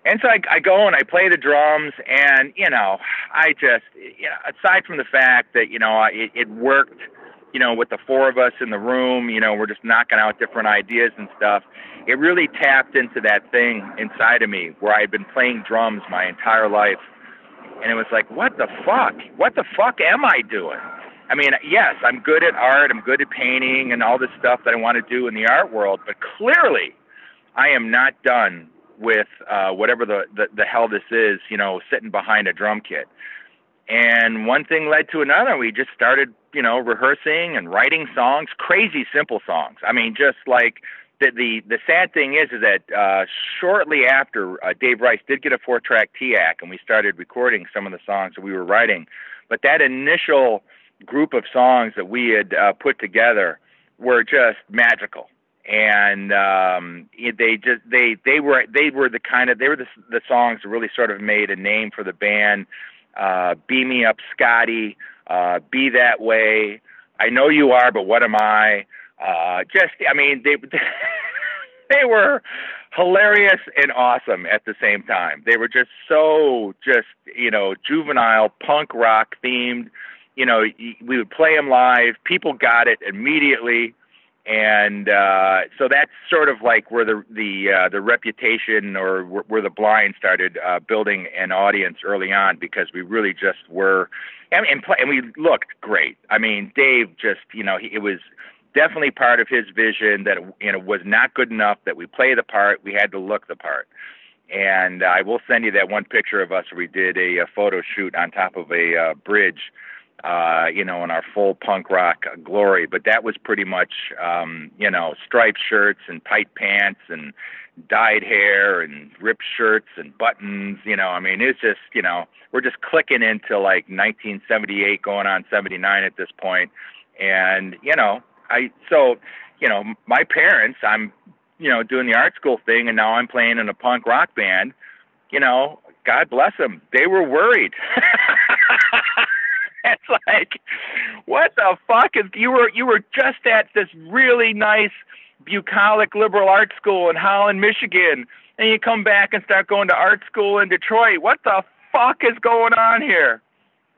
And so I go and I play the drums, and I just, aside from the fact that it worked, with the four of us in the room, we're just knocking out different ideas and stuff. It really tapped into that thing inside of me where I had been playing drums my entire life, and it was like, what the fuck? What the fuck am I doing? I mean, yes, I'm good at art, I'm good at painting and all this stuff that I want to do in the art world, but clearly I am not done with whatever the hell this is, sitting behind a drum kit. And one thing led to another. We just started, rehearsing and writing songs, crazy simple songs. I mean, just like the sad thing is that shortly after Dave Rice did get a 4-track TAC, and we started recording some of the songs that we were writing. But that initial group of songs that we had put together were just magical. And they were the songs that really sort of made a name for the band. Beam Me Up, Scotty, Be That Way, I Know You Are, But What Am I? They were hilarious and awesome at the same time. They were just so juvenile punk rock themed. We would play them live. People got it immediately. And so that's sort of like where the reputation, or where the Blind started building an audience early on, because we really just were, and we looked great. I mean, Dave just, it was definitely part of his vision that was not good enough that we play the part. We had to look the part. And I will send you that one picture of us where we did a photo shoot on top of a bridge. In our full punk rock glory, but that was pretty much, striped shirts and tight pants and dyed hair and ripped shirts and buttons, it's just, we're just clicking into like 1978 going on 79 at this point. And, my parents, I'm, doing the art school thing, and now I'm playing in a punk rock band, God bless them. They were worried. It's like, what the fuck is you were just at this really nice bucolic liberal art school in Holland, Michigan, and you come back and start going to art school in Detroit. What the fuck is going on here?